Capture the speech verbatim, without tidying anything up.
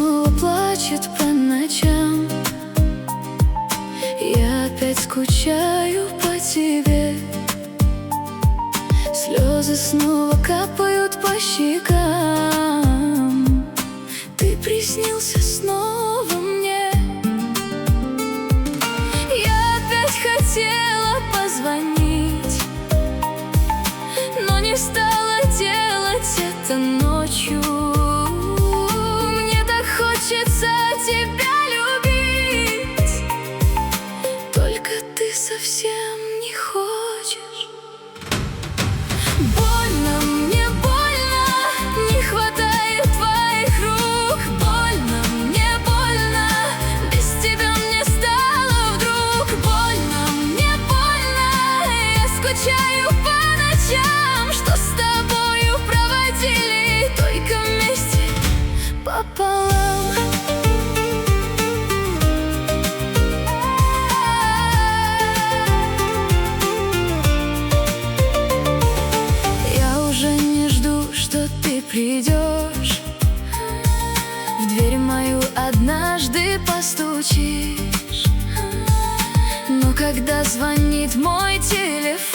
снова плачет по ночам. Я опять скучаю по тебе. Слезы снова капают по щекам. Ты приснился снова мне. Я опять хотела позвонить, но не стала делать это ночью. Мне так хочется тебя любить, только ты совсем не хочешь. Больно, мне больно, не хватает твоих рук. Больно, мне больно, без тебя мне стало вдруг. Больно, мне больно, я скучаю по ночам, что с тобою проводили только вместе пополам. Придешь в дверь мою, однажды постучишь, но когда звонит мой телефон,